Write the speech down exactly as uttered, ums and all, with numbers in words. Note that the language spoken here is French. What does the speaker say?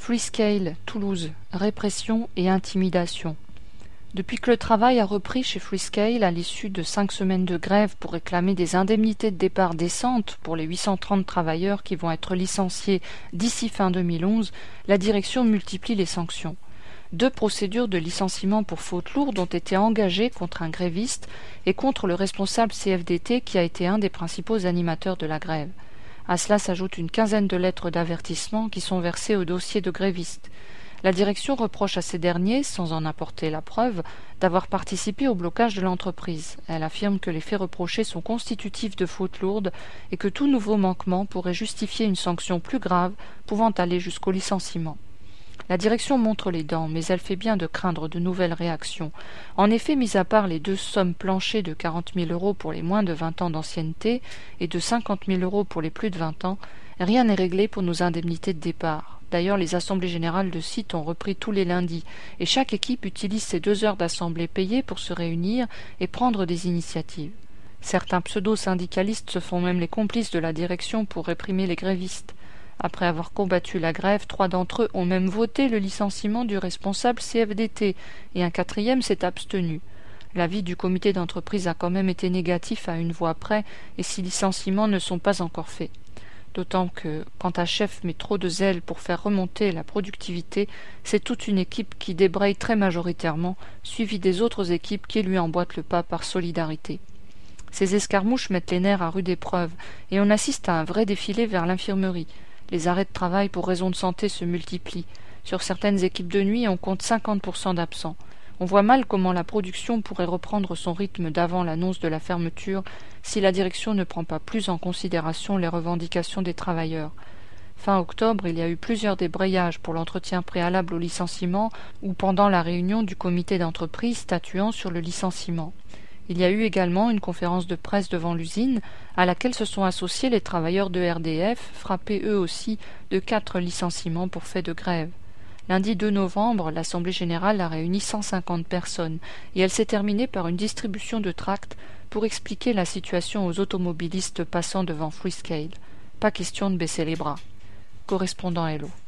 Freescale, Toulouse, répression et intimidation. Depuis que le travail a repris chez Freescale à l'issue de cinq semaines de grève pour réclamer des indemnités de départ décentes pour les huit cent trente travailleurs qui vont être licenciés d'ici fin deux mille onze, la direction multiplie les sanctions. Deux procédures de licenciement pour faute lourde ont été engagées contre un gréviste et contre le responsable C F D T qui a été un des principaux animateurs de la grève. À cela s'ajoute une quinzaine de lettres d'avertissement qui sont versées au dossier de grévistes. La direction reproche à ces derniers, sans en apporter la preuve, d'avoir participé au blocage de l'entreprise. Elle affirme que les faits reprochés sont constitutifs de fautes lourdes et que tout nouveau manquement pourrait justifier une sanction plus grave, pouvant aller jusqu'au licenciement. La direction montre les dents, mais elle fait bien de craindre de nouvelles réactions. En effet, mis à part les deux sommes planchées de quarante mille euros pour les moins de vingt ans d'ancienneté et de cinquante mille euros pour les plus de vingt ans, rien n'est réglé pour nos indemnités de départ. D'ailleurs, les assemblées générales de site ont repris tous les lundis, et chaque équipe utilise ces deux heures d'assemblée payées pour se réunir et prendre des initiatives. Certains pseudo-syndicalistes se font même les complices de la direction pour réprimer les grévistes. Après avoir combattu la grève, trois d'entre eux ont même voté le licenciement du responsable C F D T et un quatrième s'est abstenu. L'avis du comité d'entreprise a quand même été négatif à une voix près et six licenciements ne sont pas encore faits. D'autant que, quand un chef met trop de zèle pour faire remonter la productivité, c'est toute une équipe qui débraye très majoritairement, suivie des autres équipes qui lui emboîtent le pas par solidarité. Ces escarmouches mettent les nerfs à rude épreuve et on assiste à un vrai défilé vers l'infirmerie. Les arrêts de travail pour raisons de santé se multiplient. Sur certaines équipes de nuit, on compte cinquante pour cent d'absents. On voit mal comment la production pourrait reprendre son rythme d'avant l'annonce de la fermeture si la direction ne prend pas plus en considération les revendications des travailleurs. Fin octobre, il y a eu plusieurs débrayages pour l'entretien préalable au licenciement ou pendant la réunion du comité d'entreprise statuant sur le licenciement. Il y a eu également une conférence de presse devant l'usine à laquelle se sont associés les travailleurs de R D F, frappés eux aussi de quatre licenciements pour fait de grève. Lundi deux novembre, l'Assemblée générale a réuni cent cinquante personnes et elle s'est terminée par une distribution de tracts pour expliquer la situation aux automobilistes passant devant Freescale. Pas question de baisser les bras. Correspondant Hello.